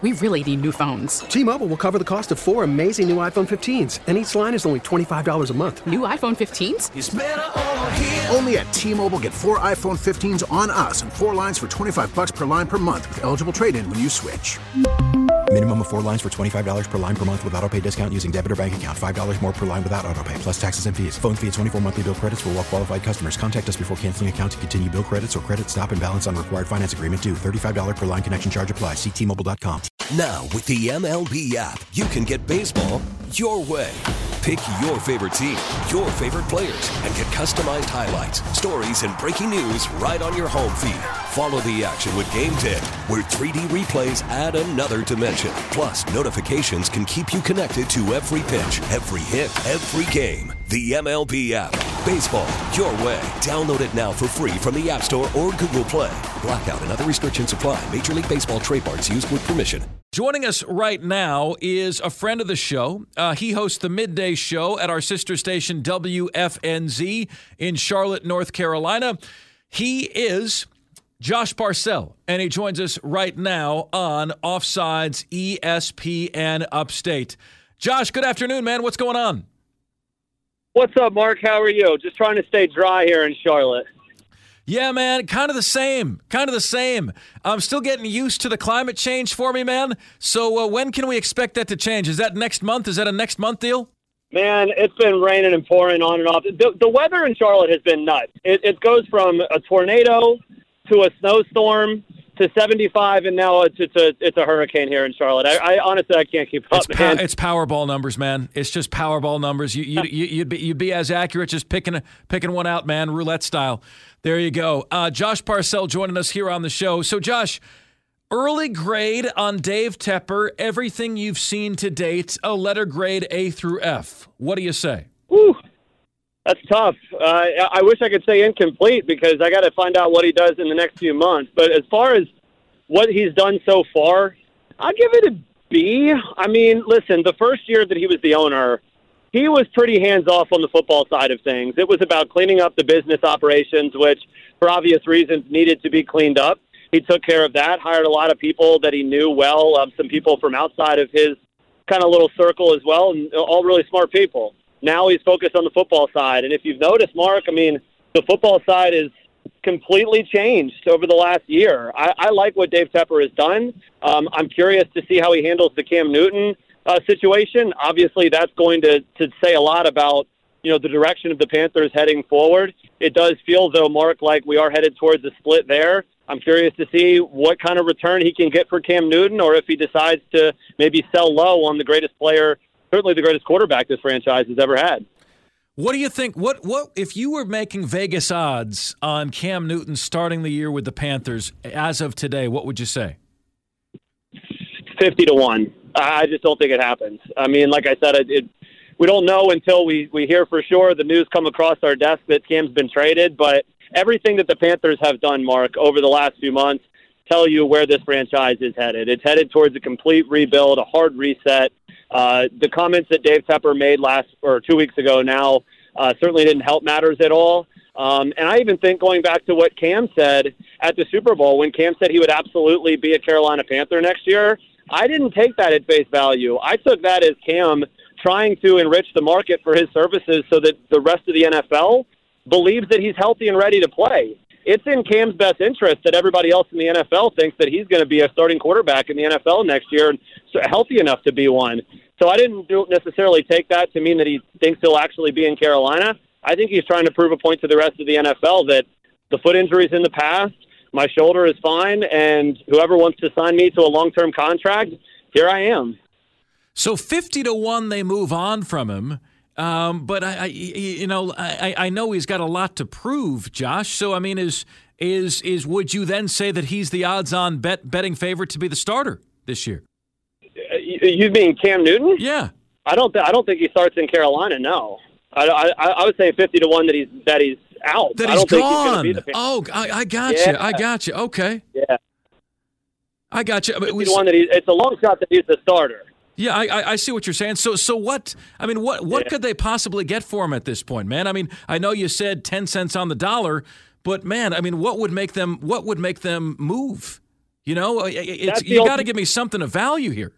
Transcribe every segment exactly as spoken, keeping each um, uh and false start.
We really need new phones. T-Mobile will cover the cost of four amazing new iPhone fifteens, and each line is only twenty-five dollars a month. New iPhone fifteens? It's better over here. Only at T-Mobile, get four iPhone fifteens on us and four lines for twenty-five dollars per line per month with eligible trade-in when you switch. Minimum of four lines for twenty-five dollars per line per month with autopay discount using debit or bank account. five dollars more per line without autopay, plus taxes and fees. Phone fee at twenty-four monthly bill credits for well-qualified customers. Contact us before canceling account to continue bill credits or credit stop and balance on required finance agreement due. thirty-five dollars per line connection charge applies. See T Mobile dot com. Now, with the M L B app, you can get baseball your way. Pick your favorite team, your favorite players, and get customized highlights, stories, and breaking news right on your home feed. Follow the action with Game Day, where three D replays add another dimension. Plus, notifications can keep you connected to every pitch, every hit, every game. The M L B app. Baseball your way. Download it now for free from the App Store or Google Play. Blackout and other restrictions apply. Major League Baseball trademarks used with permission. Joining us right now is a friend of the show. Uh, he hosts the midday show at our sister station W F N Z in Charlotte, North Carolina. He is Josh Parcell, and he joins us right now on Offsides E S P N Upstate. Josh, good afternoon, man. What's going on? What's up, Mark? How are you? Just trying to stay dry here in Charlotte. Yeah, man, kind of the same, kind of the same. I'm still getting used to the climate change for me, man. So uh, when can we expect that to change? Is that next month? Is that a next month deal? Man, it's been raining and pouring on and off. The, the weather in Charlotte has been nuts. It, it goes from a tornado to a snowstorm to seventy-five, and now it's it's a it's a hurricane here in Charlotte. I, I honestly I can't keep up. It's, man. Pa- it's Powerball numbers, man. It's just Powerball numbers. You you you you'd be you'd be as accurate just picking picking one out, man, roulette style. There you go. Uh, Josh Parcell joining us here on the show. So, Josh, early grade on Dave Tepper. Everything you've seen to date, a letter grade A through F. What do you say? Whew. That's tough. Uh, I wish I could say incomplete because I got to find out what he does in the next few months. But as far as what he's done so far, I'll give it a B. I mean, listen, the first year that he was the owner, he was pretty hands-off on the football side of things. It was about cleaning up the business operations, which, for obvious reasons, needed to be cleaned up. He took care of that, hired a lot of people that he knew well, um, some people from outside of his kind of little circle as well, and all really smart people. Now he's focused on the football side. And if you've noticed, Mark, I mean, the football side is completely changed over the last year. I, I like what Dave Tepper has done. Um, I'm curious to see how he handles the Cam Newton uh, situation. Obviously, that's going to, to say a lot about, you know, the direction of the Panthers heading forward. It does feel, though, Mark, like we are headed towards a split there. I'm curious to see what kind of return he can get for Cam Newton, or if he decides to maybe sell low on the greatest player, certainly the greatest quarterback this franchise has ever had. What do you think? What what if you were making Vegas odds on Cam Newton starting the year with the Panthers as of today? What would you say? Fifty to one. I just don't think it happens. I mean, like I said, it, it, we don't know until we we hear for sure. The news come across our desk that Cam's been traded, but everything that the Panthers have done, Mark, over the last few months, tell you where this franchise is headed. It's headed towards a complete rebuild, a hard reset. Uh, the comments that Dave Tepper made last or two weeks ago now uh, certainly didn't help matters at all. Um, and I even think going back to what Cam said at the Super Bowl, when Cam said he would absolutely be a Carolina Panther next year, I didn't take that at face value. I took that as Cam trying to enrich the market for his services so that the rest of the N F L believes that he's healthy and ready to play. It's in Cam's best interest that everybody else in the N F L thinks that he's going to be a starting quarterback in the N F L next year and healthy enough to be one. So I didn't necessarily take that to mean that he thinks he'll actually be in Carolina. I think he's trying to prove a point to the rest of the N F L that the foot injury's in the past, my shoulder is fine, and whoever wants to sign me to a long-term contract, here I am. So fifty to one, they move on from him. Um, but I, I, you know, I, I know he's got a lot to prove, Josh. So I mean, is is is would you then say that he's the odds-on bet betting favorite to be the starter this year? You mean Cam Newton? Yeah. I don't. Th- I don't think he starts in Carolina. No. I, I, I would say fifty to one that he's that he's out. That I he's don't think gone. He's be the oh, I, I got yeah. you. I got you. Okay. Yeah. I got you. fifty to one that he, it's a long shot that he's the starter. Yeah, I, I, I see what you're saying. So, so what? I mean, what what yeah. could they possibly get for him at this point, man? I mean, I know you said ten cents on the dollar, but man, I mean, what would make them? What would make them move? You know, it's, you got to give me something of value here.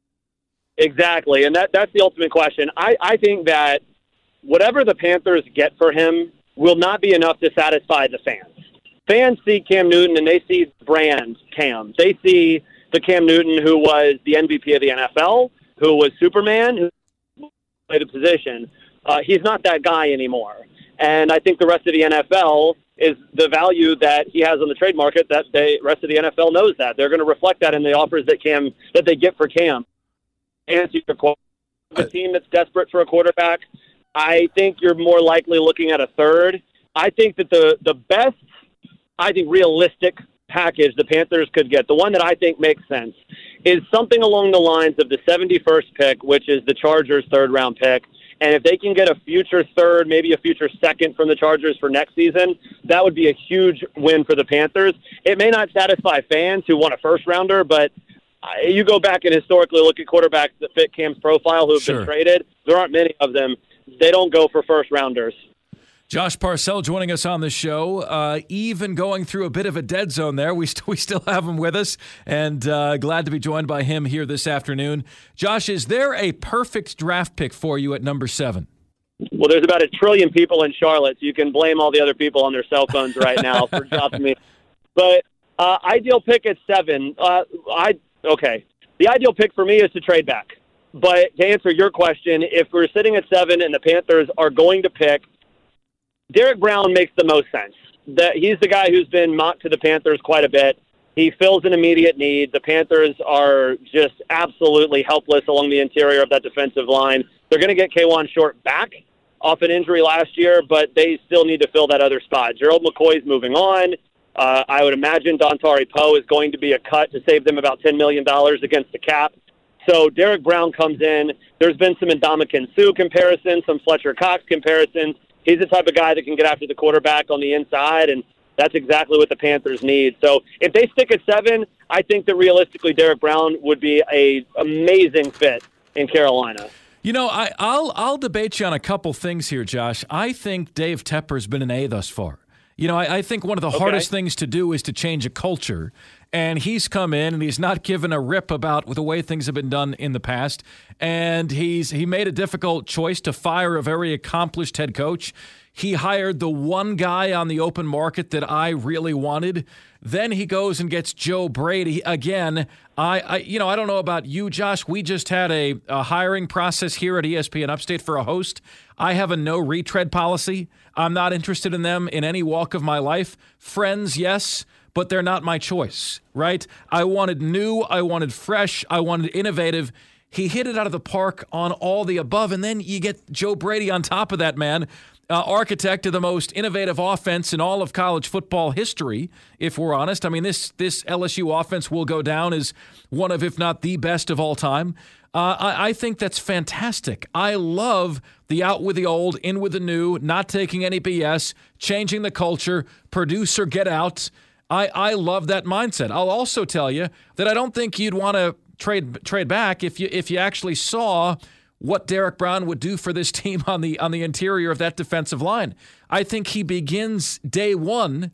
Exactly, and that that's the ultimate question. I, I think that whatever the Panthers get for him will not be enough to satisfy the fans. Fans see Cam Newton, and they see brand Cam. They see the Cam Newton who was the M V P of the N F L, who was Superman, who played a position. Uh, he's not that guy anymore. And I think the rest of the N F L is the value that he has on the trade market, that the rest of the N F L knows that. They're going to reflect that in the offers that Cam that they get for Cam. Answer your question. A team that's desperate for a quarterback, I think you're more likely looking at a third. I think that the, the best, I think, realistic package the Panthers could get, the one that I think makes sense, is something along the lines of the seventy-first pick, which is the Chargers' third-round pick. And if they can get a future third, maybe a future second from the Chargers for next season, that would be a huge win for the Panthers. It may not satisfy fans who want a first-rounder, but you go back and historically look at quarterbacks that fit Cam's profile who have Sure. been traded. There aren't many of them. They don't go for first-rounders. Josh Parcell joining us on the show, uh, even going through a bit of a dead zone there. We, st- we still have him with us, and uh, glad to be joined by him here this afternoon. Josh, is there a perfect draft pick for you at number seven? Well, there's about a trillion people in Charlotte, so you can blame all the other people on their cell phones right now for dropping me. But uh, ideal pick at seven, uh, I okay. The ideal pick for me is to trade back. But to answer your question, if we're sitting at seven and the Panthers are going to pick, Derek Brown makes the most sense. That he's the guy who's been mocked to the Panthers quite a bit. He fills an immediate need. The Panthers are just absolutely helpless along the interior of that defensive line. They're going to get K'Wan Short back off an injury last year, but they still need to fill that other spot. Gerald McCoy's moving on. Uh, I would imagine Dontari Poe is going to be a cut to save them about ten million dollars against the cap. So Derek Brown comes in. There's been some Ndamukong Suh comparisons, some Fletcher Cox comparisons. He's the type of guy that can get after the quarterback on the inside, and that's exactly what the Panthers need. So if they stick at seven, I think that realistically Derek Brown would be a amazing fit in Carolina. You know, I, I'll I'll debate you on a couple things here, Josh. I think Dave Tepper's been an A thus far. You know, I, I think one of the Okay. hardest things to do is to change a culture. And he's come in and he's not given a rip about the way things have been done in the past. And he's he made a difficult choice to fire a very accomplished head coach. He hired the one guy on the open market that I really wanted. Then he goes and gets Joe Brady. Again, I, I you know, I don't know about you, Josh. We just had a, a hiring process here at E S P N Upstate for a host. I have a no retread policy. I'm not interested in them in any walk of my life. Friends, yes, but they're not my choice, right? I wanted new, I wanted fresh, I wanted innovative. He hit it out of the park on all the above, and then you get Joe Brady on top of that, man. Uh, architect of the most innovative offense in all of college football history, if we're honest. I mean, this this L S U offense will go down as one of, if not the best of all time. Uh, I, I think that's fantastic. I love the out with the old, in with the new, not taking any B S, changing the culture, produce or get out. I, I love that mindset. I'll also tell you that I don't think you'd want to trade trade back if you if you actually saw what Derek Brown would do for this team on the on the interior of that defensive line. I think he begins day one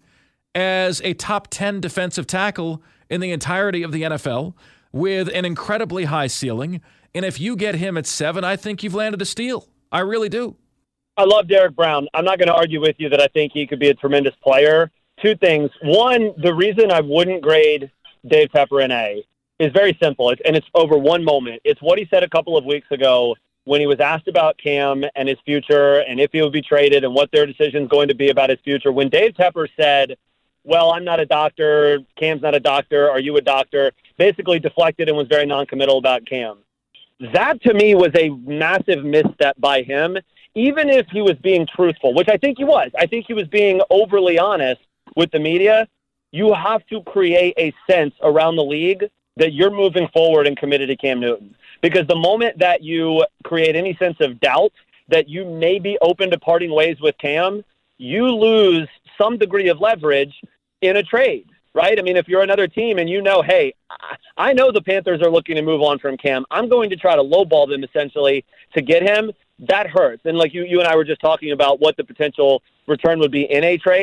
as a top ten defensive tackle in the entirety of the N F L with an incredibly high ceiling. And if you get him at seven, I think you've landed a steal. I really do. I love Derek Brown. I'm not going to argue with you that I think he could be a tremendous player. Two things. One, the reason I wouldn't grade Dave Tepper an A is very simple, it's, and it's over one moment. It's what he said a couple of weeks ago when he was asked about Cam and his future and if he would be traded and what their decision is going to be about his future. When Dave Tepper said, well, I'm not a doctor, Cam's not a doctor, are you a doctor, basically deflected and was very noncommittal about Cam. That, to me, was a massive misstep by him, even if he was being truthful, which I think he was. I think he was being overly honest with the media. You have to create a sense around the league that you're moving forward and committed to Cam Newton. Because the moment that you create any sense of doubt that you may be open to parting ways with Cam, you lose some degree of leverage in a trade, right? I mean, if you're another team and you know, hey, I know the Panthers are looking to move on from Cam, I'm going to try to lowball them essentially to get him, that hurts. And like you, you and I were just talking about what the potential return would be in a trade.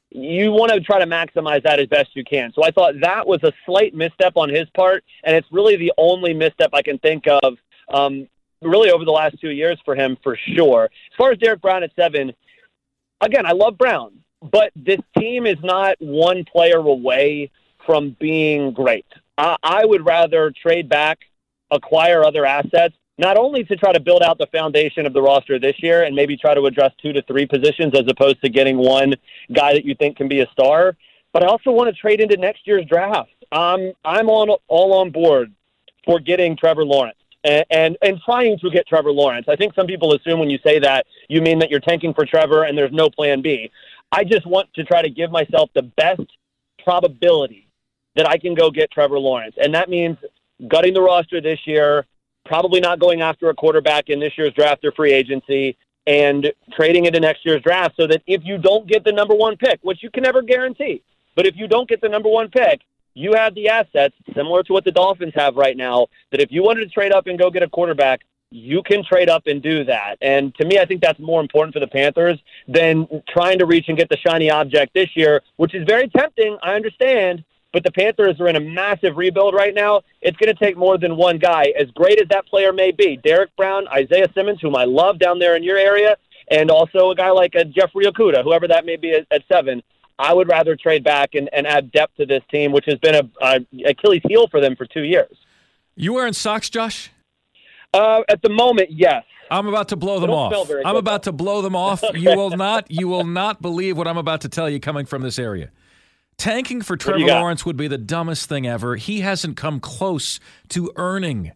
you want to try to maximize that as best you can. So I thought that was a slight misstep on his part, and it's really the only misstep I can think of um, really over the last two years for him, for sure. As far as Derek Brown at seven, again, I love Brown, but this team is not one player away from being great. I, I would rather trade back, acquire other assets, not only to try to build out the foundation of the roster this year and maybe try to address two to three positions as opposed to getting one guy that you think can be a star, but I also want to trade into next year's draft. Um, I'm on, all on board for getting Trevor Lawrence and, and, and trying to get Trevor Lawrence. I think some people assume when you say that, you mean that you're tanking for Trevor and there's no plan B. I just want to try to give myself the best probability that I can go get Trevor Lawrence. And that means gutting the roster this year, probably not going after a quarterback in this year's draft or free agency, and trading into next year's draft so that if you don't get the number one pick, which you can never guarantee, but if you don't get the number one pick, you have the assets, similar to what the Dolphins have right now, that if you wanted to trade up and go get a quarterback, you can trade up and do that. And to me, I think that's more important for the Panthers than trying to reach and get the shiny object this year, which is very tempting, I understand, but the Panthers are in a massive rebuild right now. It's going to take more than one guy, as great as that player may be. Derek Brown, Isaiah Simmons, whom I love down there in your area, and also a guy like a Jeffrey Okudah, whoever that may be at, at seven. I would rather trade back and, and add depth to this team, which has been a, a Achilles heel for them for two years. You wearing socks, Josh? Uh, at the moment, yes. I'm about to blow them off. I'm about to blow them off. Okay. You will not. You will not believe what I'm about to tell you coming from this area. Tanking for Trevor Lawrence would be the dumbest thing ever. He hasn't come close to earning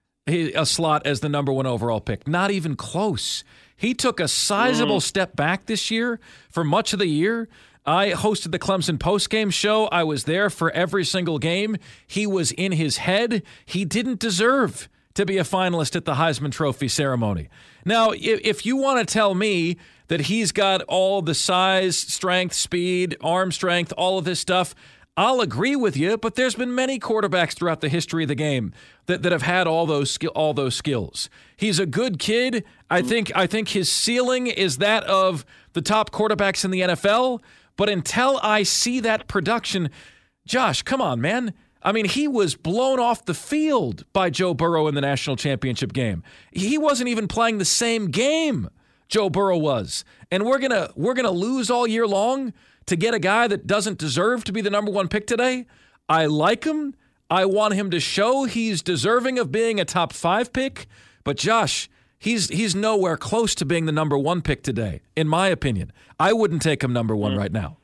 a slot as the number one overall pick. Not even close. He took a sizable mm. step back this year for much of the year. I hosted the Clemson postgame show. I was there for every single game. He was in his head. He didn't deserve to be a finalist at the Heisman Trophy ceremony. Now, if you want to tell me that he's got all the size, strength, speed, arm strength, all of this stuff, I'll agree with you, but there's been many quarterbacks throughout the history of the game that, that have had all those skill, all those skills. He's a good kid. I think I think his ceiling is that of the top quarterbacks in the N F L, but until I see that production, Josh, come on, man. I mean, he was blown off the field by Joe Burrow in the national championship game. He wasn't even playing the same game Joe Burrow was. And we're gonna we're gonna lose all year long to get a guy that doesn't deserve to be the number one pick today. I like him. I want him to show he's deserving of being a top five pick. But Josh, he's he's nowhere close to being the number one pick today, in my opinion. I wouldn't take him number one mm-hmm. right now.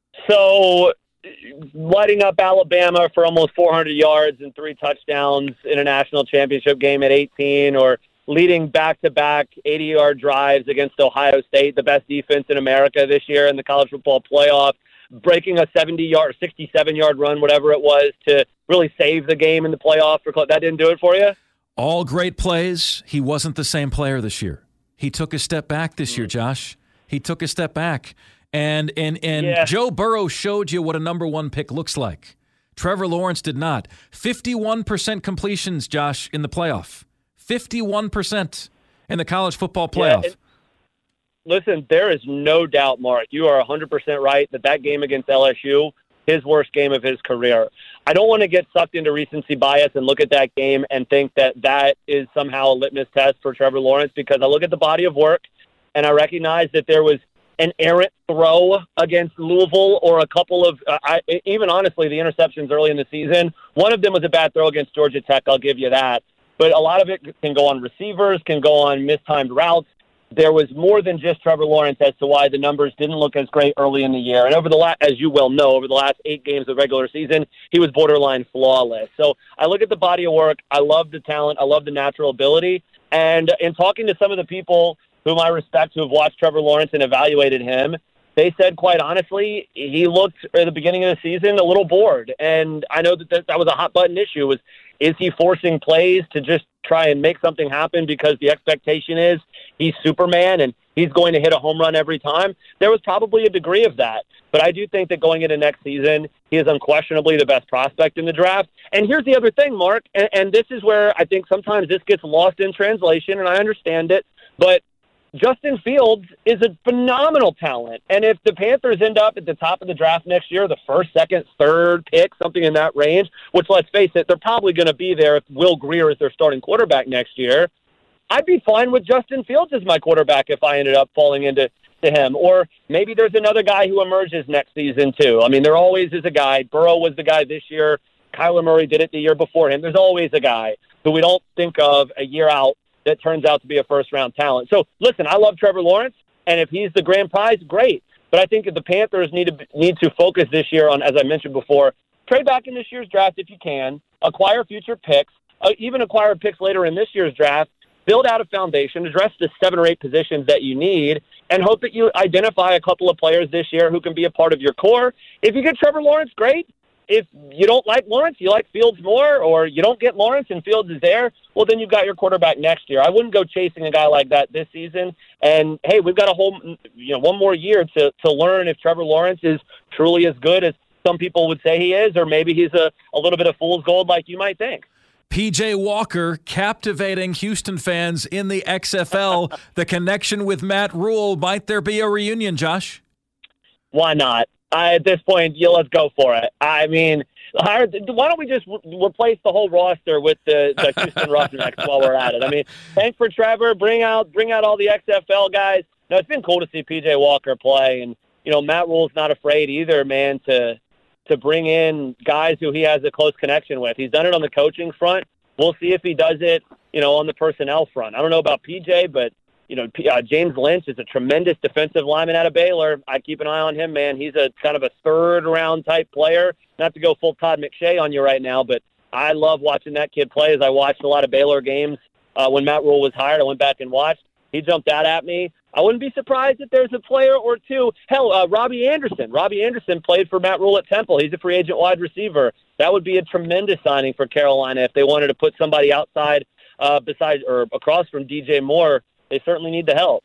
So lighting up Alabama for almost four hundred yards and three touchdowns in a national championship game at eighteen, or leading back-to-back eighty-yard drives against Ohio State, the best defense in America this year in the college football playoff, breaking a seventy-yard, sixty-seven-yard run, whatever it was, to really save the game in the playoff. That didn't do it for you? All great plays. He wasn't the same player this year. He took a step back this mm-hmm. year, Josh. He took a step back. And and and yeah. Joe Burrow showed you what a number one pick looks like. Trevor Lawrence did not. fifty-one percent completions, Josh, in the playoff. fifty-one percent in the college football playoff. Yeah, listen, there is no doubt, Mark, you are one hundred percent right that that game against L S U, his worst game of his career. I don't want to get sucked into recency bias and look at that game and think that that is somehow a litmus test for Trevor Lawrence, because I look at the body of work and I recognize that there was an errant throw against Louisville, or a couple of, uh, I, even honestly, the interceptions early in the season. One of them was a bad throw against Georgia Tech, I'll give you that. But a lot of it can go on receivers, can go on mistimed routes. There was more than just Trevor Lawrence as to why the numbers didn't look as great early in the year. And over the last, as you well know, over the last eight games of regular season, he was borderline flawless. So I look at the body of work. I love the talent. I love the natural ability. And in talking to some of the people whom I respect who have watched Trevor Lawrence and evaluated him, they said, quite honestly, he looked at the beginning of the season a little bored. And I know that that was a hot button issue. Was is he forcing plays to just try and make something happen because the expectation is he's Superman and he's going to hit a home run every time? There was probably a degree of that. But I do think that going into next season, he is unquestionably the best prospect in the draft. And here's the other thing, Mark, and, and this is where I think sometimes this gets lost in translation, and I understand it, but Justin Fields is a phenomenal talent. And if the Panthers end up at the top of the draft next year, the first, second, third pick, something in that range, which, let's face it, they're probably going to be there if Will Grier is their starting quarterback next year, I'd be fine with Justin Fields as my quarterback if I ended up falling into to him. Or maybe there's another guy who emerges next season, too. I mean, there always is a guy. Burrow was the guy this year. Kyler Murray did it the year before him. There's always a guy who we don't think of a year out that turns out to be a first-round talent. So, listen, I love Trevor Lawrence, and if he's the grand prize, great. But I think that the Panthers need to need to focus this year on, as I mentioned before, trade back in this year's draft if you can, acquire future picks, uh, even acquire picks later in this year's draft, build out a foundation, address the seven or eight positions that you need, and hope that you identify a couple of players this year who can be a part of your core. If you get Trevor Lawrence, great. If you don't like Lawrence, you like Fields more, or you don't get Lawrence and Fields is there, well, then you've got your quarterback next year. I wouldn't go chasing a guy like that this season. And, hey, we've got a whole, you know, one more year to, to learn if Trevor Lawrence is truly as good as some people would say he is, or maybe he's a, a little bit of fool's gold like you might think. P J Walker captivating Houston fans in the X F L. The connection with Matt Rule. Might there be a reunion, Josh? Why not? I, at this point, yeah, let's go for it. I mean, why don't we just re- replace the whole roster with the, the Houston Roughnecks while we're at it? I mean, thanks for Trevor. Bring out bring out all the X F L guys. No, it's been cool to see P J Walker play, and you know Matt Rule's not afraid either, man, to to bring in guys who he has a close connection with. He's done it on the coaching front. We'll see if he does it, you know, on the personnel front. I don't know about P J, but you know, uh, James Lynch is a tremendous defensive lineman out of Baylor. I keep an eye on him, man. He's a kind of a third-round type player. Not to go full Todd McShay on you right now, but I love watching that kid play. As I watched a lot of Baylor games uh, when Matt Rule was hired, I went back and watched. He jumped out at me. I wouldn't be surprised if there's a player or two. Hell, uh, Robbie Anderson. Robbie Anderson played for Matt Rule at Temple. He's a free agent wide receiver. That would be a tremendous signing for Carolina if they wanted to put somebody outside, uh, besides or across from D J Moore. They certainly need the help.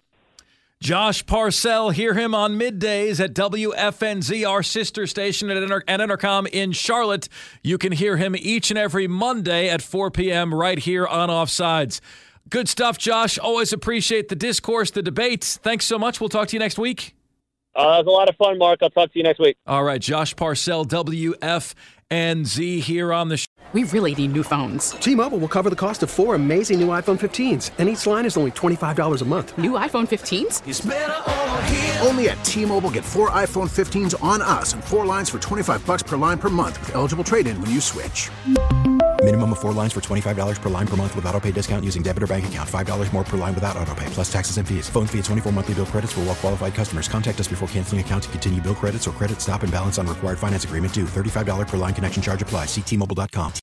Josh Parcell, hear him on middays at W F N Z, our sister station at, Inter- at Intercom in Charlotte. You can hear him each and every Monday at four p.m. right here on Offsides. Good stuff, Josh. Always appreciate the discourse, the debate. Thanks so much. We'll talk to you next week. Uh, it was a lot of fun, Mark. I'll talk to you next week. All right, Josh Parcell, W F N Z here on the show. We really need new phones. T-Mobile will cover the cost of four amazing new iPhone fifteens, and each line is only twenty-five dollars a month. New iPhone fifteens? It's better over here. Only at T-Mobile, get four iPhone fifteens on us and four lines for twenty-five bucks per line per month with eligible trade-in when you switch. Minimum of four lines for twenty-five dollars per line per month with autopay discount using debit or bank account. five dollars more per line without autopay, plus taxes and fees. Phone fee at twenty-four monthly bill credits for well-qualified customers. Contact us before canceling account to continue bill credits or credit stop and balance on required finance agreement due. thirty-five dollars per line connection charge applies. See T Mobile dot com.